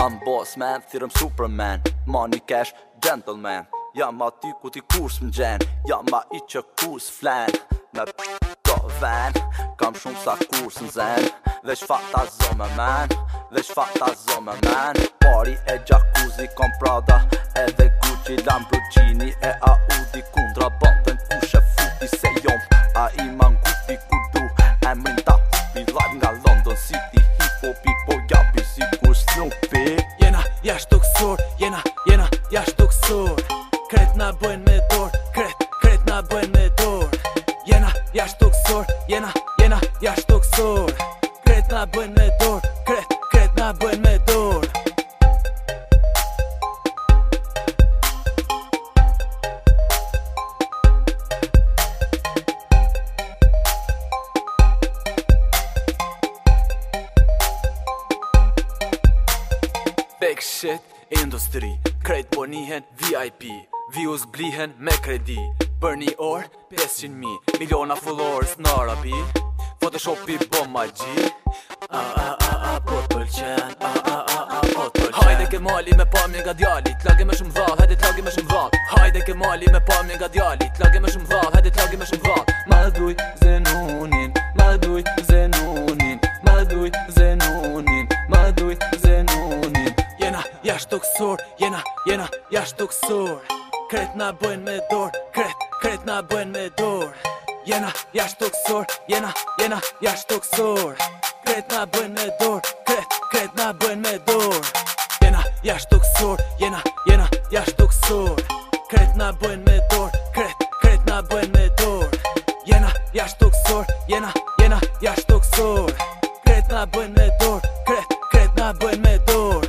Jam boss man, thirëm superman, money cash, gentleman. Jam aty ku ti kurs m'gjen, jam ma i që kurs flen. Me do ven, kam shumë sa kurs n'zen. Veç fata zome man, veç fata zome man. Pari e jacuzzi, kom Prada, edhe Gucci, Lamborghini e Audi. Kundra bëntën kushe futi se jom, a i manguti ku du. Emrin ta hupi, live nga London City. Hip-hopi po jabi si kur Snoopy. Jena jasht toksor, jena jasht toksor. Kret na bojn me dor, kret na bojn me dor. Jena jasht toksor, jena jasht toksor. Kret na bojn me dor, kret na bojn me dor. Big shit, industry, krejt po nihen VIP. Views blihen me kredi. Për një orë, 500.000 miliona followers në Arabi. Photoshopi bo magji. Po t'pëlqen, po t'pëlqen. Hajde ke mali me pamje nga djalit, lage me shumë dhall, hajde t'lage me shumë dhall. Hajde ke mali me pamje nga djalit, lage me shumë dhall, hajde t'lage me shumë dhall. Ma duj Zenunin, ma duj Zenunin, ma duj Zenunin, ma duj Zenunin. Jena jasht toksor, jena jasht toksor. Kret na bojn me dor, kret na bojn me dor. Jena jasht toksor, jena jasht toksor. Kret na bojn me dor, kret na bojn me dor. Jena jasht toksor, jena jasht toksor. Kret na bojn me dor, kret na bojn me dor. Jena jasht toksor, jena jasht toksor. Kret na bojn me dor, kret na bojn me dor.